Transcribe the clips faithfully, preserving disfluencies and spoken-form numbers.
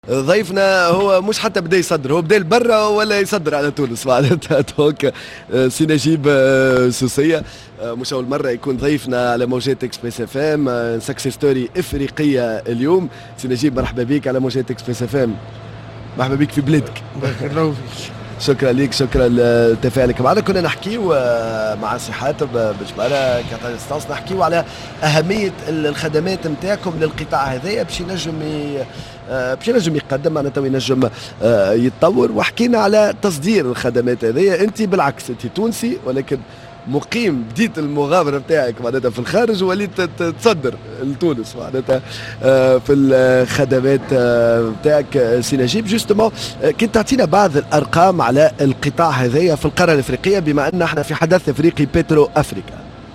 ضيفنا هو مش حتى بدا يصدر، هو بدا لبرا ولا يصدر على تونس معناتها. دونك سي نجيب سوسيه مش اول مره يكون ضيفنا على موجات اكسبريس اف ام، سكسس ستوري افريقيه اليوم. سي نجيب مرحبا بك على موجات اكسبريس اف ام، مرحبا بك في بلادك. بارك الله فيك. شكرا لك، شكرا لتفاعلك معنا. كنا نحكيو مع سي حاتم بجبارة كاتاستانس، نحكيو على أهمية الخدمات نتاعكم للقطاع هذايا باش ينجم باش ينجم يقدم معناتها وينجم يتطور، وحكينا على تصدير الخدمات هذايا. أنت بالعكس أنت تونسي ولكن مقيم، بديت المغامره نتاعك معناتها في الخارج ووليت تصدر لتونس معناتها في الخدمات نتاعك. سي نجيب جوستومون كنت تعطينا بعض الارقام على القطاع هذايا في القاره الافريقيه، بما ان احنا في حدث افريقي بترو افريكا.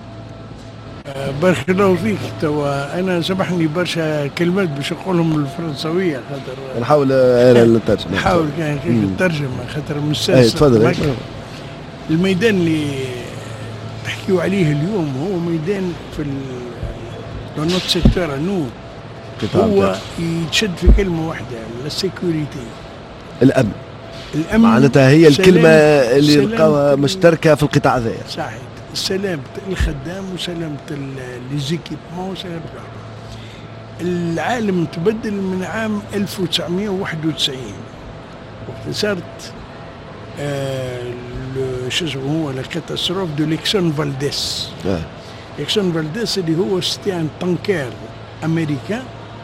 بارك الله فيك. توا انا سامحني برشا كلمات باش نقولهم بالفرنسويه خاطر نحاول انا نترجم. نحاول كيف نترجم خاطر مش سهل. تفضل. الميدان اللي تحكيوا عليه اليوم هو ميدان في النوت سيكتور نو، هو يتشد في كلمه واحده، السيكوريتي، الامن. الامن معناتها هي الكلمه اللي نلقاوها مشتركه في القطاع هذايا. صحيح، سلامه الخدام وسلامه ليزيكيبمون وسلامه العالم تبدل من عام ألف وتسعمائة وواحد وتسعين وقت صارت آه شو اسمه هو الكاتاستروف دو ليكسون فالديس. آه. ليكسون فالديس اللي هو ستيان تانكير امريكان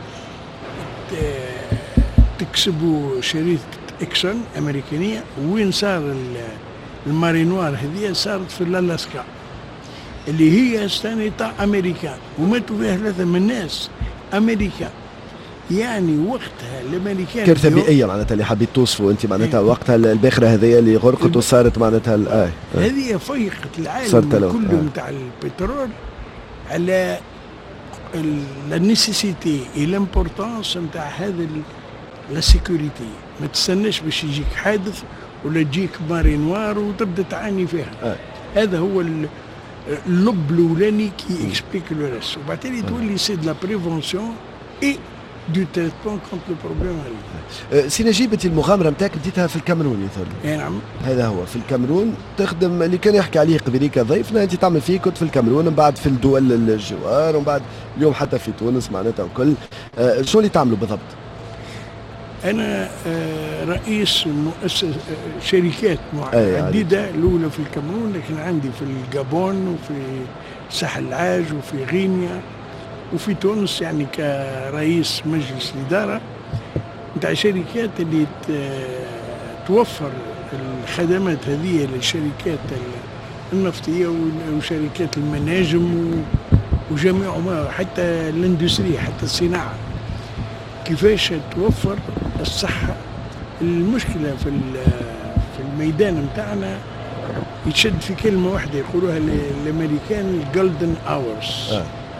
تكسبوا شركه اكسون امريكانيه. وين صار المارينوار هذه؟ صارت في الالاسكا اللي هي ستاني تاع امريكان، وماتوا فيها ثلاثه من الناس امريكان. يعني وقتها الامريكان كارثه بيئيه معناتها اللي حبيت توصفوا انت معناتها إيه؟ وقتها الباخره هذه اللي غرقت وصارت معناتها الآية هذه فيقت العالم كله نتاع آه. البترول على النيسيسيتي اي لامبورطونس نتاع هذا لا سيكوريتي. ما تستناش باش يجيك حادث ولا تجيك ماري نوار وتبدا تعاني فيها. آه. هذا هو اللب الاولاني كي اكسبليك لو ريست، وبعدين تولي سي دو لا بريفونسيون اي دو تريتمون كونت لو بروبليم. سي نجيب انت المغامره نتاعك بديتها في الكاميرون يظهر لي. نعم. هذا هو في الكاميرون تخدم اللي كان يحكي عليه قبيليك ضيفنا، انت تعمل فيه كنت في الكاميرون ومن بعد في الدول الجوار ومن بعد اليوم حتى في تونس معناتها وكل. آه شو اللي تعملوا بالضبط؟ انا آه رئيس مؤسسه شركات عديده، الاولى في الكاميرون لكن عندي في الجابون وفي ساحل العاج وفي غينيا وفي تونس، يعني كرئيس مجلس الإدارة نتاع شركات اللي توفر الخدمات هذه للشركات النفطية وشركات المناجم وجميع ما حتى الاندستري حتى الصناعة، كيفاش توفر الصحة. المشكلة في في الميدان نتاعنا يتشد في كلمة واحدة يقولوها الأمريكان الجولدن أورز،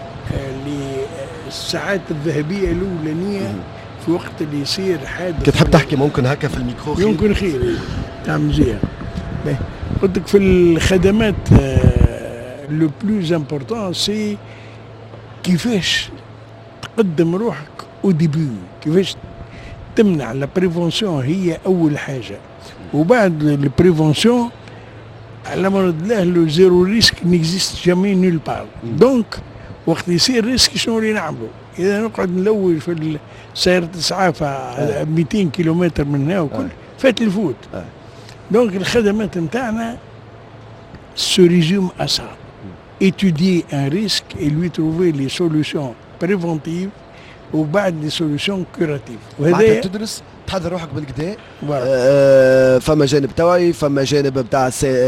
الساعات الذهبية الأولانية في وقت اللي يصير حادث. كنت تحب تحكي ممكن هكا في الميكرو؟ يمكن خير تعمل مزيان. قلت لك في الخدمات لو بلوز امبورتون سي كيفاش تقدم روحك او ديبي، كيفاش تمنع لا بريفونسيون هي أول حاجة، وبعد البريفونسيون على مرض الله لو زيرو ريسك نيكزيست جامي نول بار. دونك وقت يصير ريسك شنو اللي نعملوا؟ اذا نقعد نلوج في سيارة اسعاف آه. مئتين كيلومتر من هنا وكل آه. فات الفوت. آه. دونك الخدمات نتاعنا سو ريزوم ا سا، étudier un risque et lui trouver les solutions préventives وبعد لي سوليسيون كوراتيف. وهذا تدرس تحضر روحك بالكدا. آه فما جانب توعي، فما جانب بتاع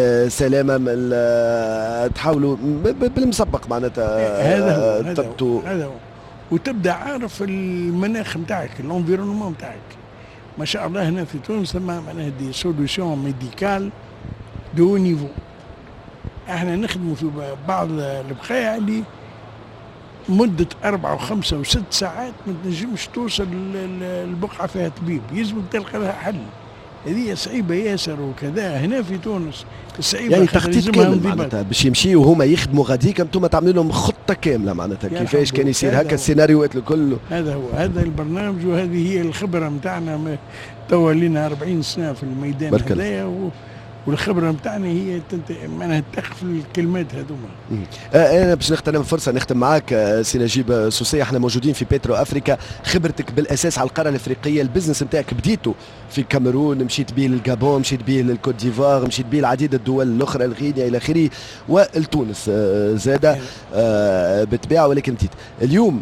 سلامه، تحاولوا بالمسبق معناتها هذا هو هذا هو هذا هو وتبدا عارف المناخ نتاعك، الانفيرونمون نتاعك. ما شاء الله هنا في تونس معناها دي سوليسيون ميديكال دو نيفو. احنا نخدموا في بعض البقايع اللي مدة أربعة وخمسة وست ساعات ما تنجمش توصل البقعة فيها طبيب، يلزمك تلقى لها حل. هذه صعيبه ياسر وكذا. هنا في تونس صعيبه يعني تخطيط كامل معناتها باش يمشيو وهما يخدموا غاديك انتم تعملوا لهم خطه كامله معناتها كيفاش كان يصير هكا السيناريوهات الكل. هذا هو هذا البرنامج وهذه هي الخبره نتاعنا. توا لنا أربعين سنه في الميدان هذايا والخبره نتاعنا هي معناها تقف الكلمات هذوما. انا باش نغتنم الفرصه نختم معاك سي نجيب سوسيه. احنا موجودين في بيترو افريكا، خبرتك بالاساس على القاره الافريقيه، البزنس نتاعك بديته في الكاميرون، مشيت به للغابون، مشيت به للكوت ديفوار، مشيت به العديد الدول الاخرى الغينيا الى اخره، والتونس زاده بالطبيعه. ولكن بديت اليوم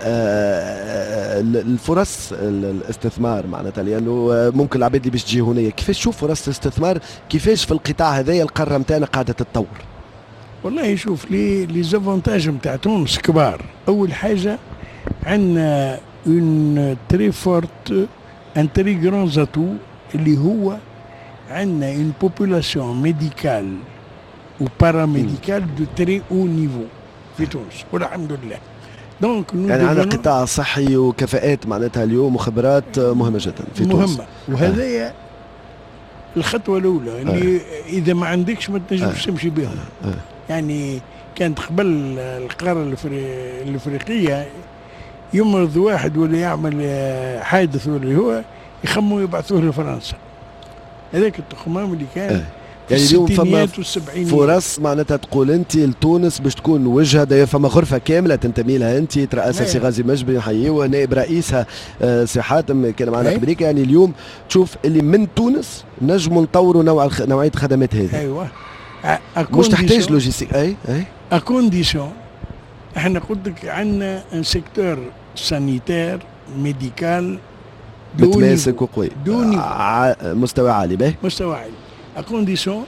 الفرص الاستثمار معناتها، لانه ممكن العباد اللي باش تجي هنا كيفاش تشوف فرص الاستثمار، كيفاش في القطاع هذايا القاره نتاعنا قاعده تتطور؟ والله شوف لي لي زافونتاج نتاع تونس كبار. اول حاجه عندنا اون تري فورت ان تري غران زاتو اللي هو عندنا اون بوبولاسيون ميديكال و باراميديكال دو تري او نيفو في تونس والحمد لله. دونك يعني عندنا قطاع صحي وكفاءات معناتها اليوم وخبرات مهمه جدا في تونس. مهمه وهذايا آه. الخطوه الاولى اللي آه. اذا ما عندكش ما تنجمش تمشي آه. بهم. آه. يعني كانت قبل القاره الافريقيه يمرض واحد ولا يعمل حادث ولا هو يخموا يبعثوه لفرنسا. هذاك التخمام اللي كان آه. يعني اليوم فما فرص معناتها تقول انت لتونس باش تكون وجهه. داير فما غرفه كامله تنتمي لها انت، ترأسها سي غازي مجبري نحييه، نائب رئيسها سي حاتم كان معنا قبليك. يعني اليوم تشوف اللي من تونس نجموا نطوروا نوع نوعيه الخدمات هذه. ايوه مش تحتاج لوجيستيك. اي اي اكونديسيون احنا قلت لك عندنا ان سيكتور سانيتير ميديكال متماسك وقوي، ع... مستوى عالي. به مستوى عالي اكونديسيون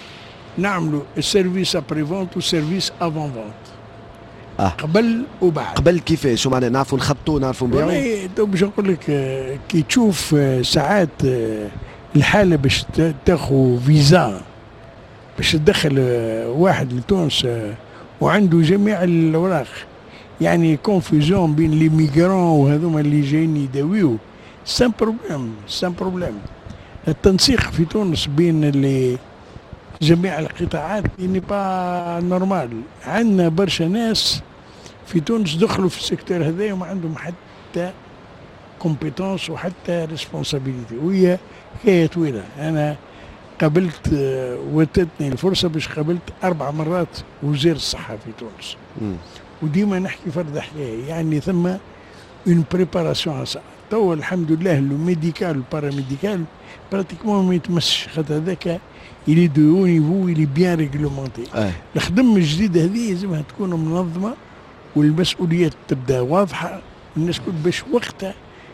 نعملوا السيرفيس ابري فونت والسيرفيس افون فونت. آه. قبل وبعد. قبل كيفاش؟ شو معناها نعرفوا نخططوا نعرفوا نبيعوا؟ والله باش نقول لك كي تشوف ساعات الحاله باش تاخذ فيزا باش تدخل واحد لتونس وعنده جميع الاوراق، يعني كونفوزيون بين لي ميغرون وهذوما اللي جايين يداويو. سان بروبليم سان بروبليم التنسيق في تونس بين اللي جميع القطاعات يعني با نورمال. عندنا برشا ناس في تونس دخلوا في السيكتور هذا وما عندهم حتى كومبيتونس وحتى ريسبونسابيلتي، وهي حكايه طويله. انا قابلت واتتني الفرصه باش قابلت اربع مرات وزير الصحه في تونس، م. وديما نحكي فرد حكايه، يعني ثم اون بريباراسيون. توا الحمد لله لو ميديكال والباراميديكال براتيكمون ما يتمسش، خاطر هذاك اللي دو او نيفو اللي بيان ريغلومونتي. الخدمه الجديده هذه لازمها تكون منظمه والمسؤوليات تبدا واضحه، الناس كل باش وقتها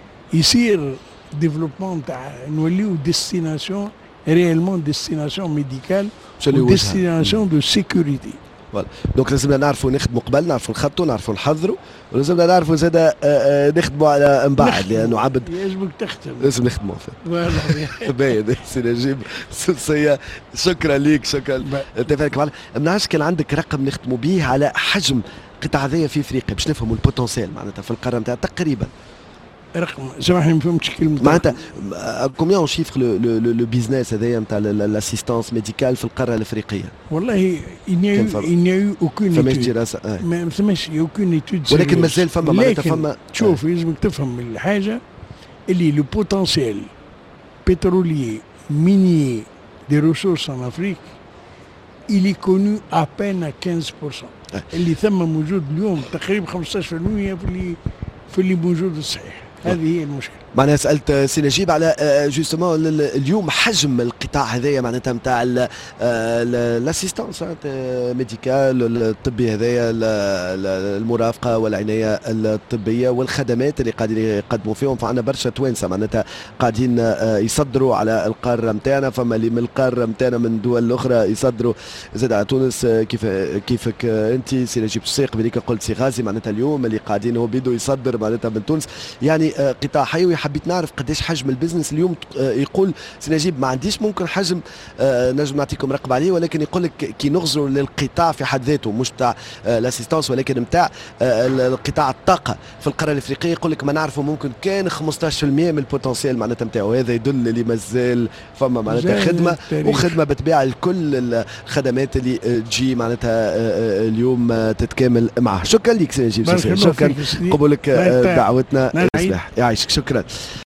يصير ديفلوبمون تاع نوليو ديستيناسيون ريالمون ديستيناسيون ميديكال وديستيناسيون دو سيكوريتي. دونك لازمنا نعرفوا نخدموا قبل، نعرفوا نخطوا، نعرفوا نحضروا، ولازمنا نعرفوا زاد نخدموا على من بعد، لانه عبد يجبك تختم لازم نخدموا فيه. باين سي نجيب سوسيه، شكرا ليك، شكرا تفاعلك معنا. ما نعرفش كان عندك رقم نختموا به على حجم القطاع هذايا في افريقيا باش نفهموا البوتنسيال معناتها في القاره نتاع تقريبا. رقم سامحني ما فهمتش كلمه معناتها كوميان اون شيفر لو بيزنس هذايا نتاع الاسيستانس ميديكال في القاره الافريقيه؟ والله اني اوكون فماش دراسه ما فماش اوكون ايتود، ولكن مازال فما معناتها فما. شوف لازمك تفهم الحاجه اللي لو بوتنسيال بترولي ميني دي ريسورس ان افريك il est connu à peine à quinze pour cent. اللي ثم موجود اليوم تقريبا خمسة عشر بالمئة في اللي في اللي موجود الصحيح. هذه هي المشكله. معناها سالت سي نجيب على جوستومون اليوم حجم القطاع هذايا معناتها نتاع الاسيستانس ميديكال الطبي هذايا، المرافقه والعنايه الطبيه والخدمات اللي قاعدين يقدموا فيهم. فعندنا برشا توانسه معناتها قاعدين يصدروا على القاره نتاعنا، فما اللي من القاره نتاعنا من دول اخرى يصدروا زاد على تونس. كيف كيفك انت سي نجيب سوسيه قبليك قلت سي غازي معناتها اليوم اللي قاعدين هو بيدو يصدر معناتها من تونس، يعني قطاع حيوي حبيت نعرف قداش حجم البزنس اليوم. يقول سي نجيب ما عنديش ممكن حجم نجم نعطيكم رقم عليه، ولكن يقول لك كي نغزروا للقطاع في حد ذاته مش تاع الاسيستانس ولكن نتاع القطاع الطاقه في القاره الافريقيه، يقول لك ما نعرفوا ممكن كان خمسطاش بالمئة من البوتنسيال معناتها نتاعو. هذا يدل اللي مازال فما معناتها خدمه وخدمه بالطبيعه لكل الخدمات اللي تجي معناتها اليوم تتكامل معها. شكرا لك سي نجيب، شكرا قبولك دعوتنا. يعيشك، شكرا.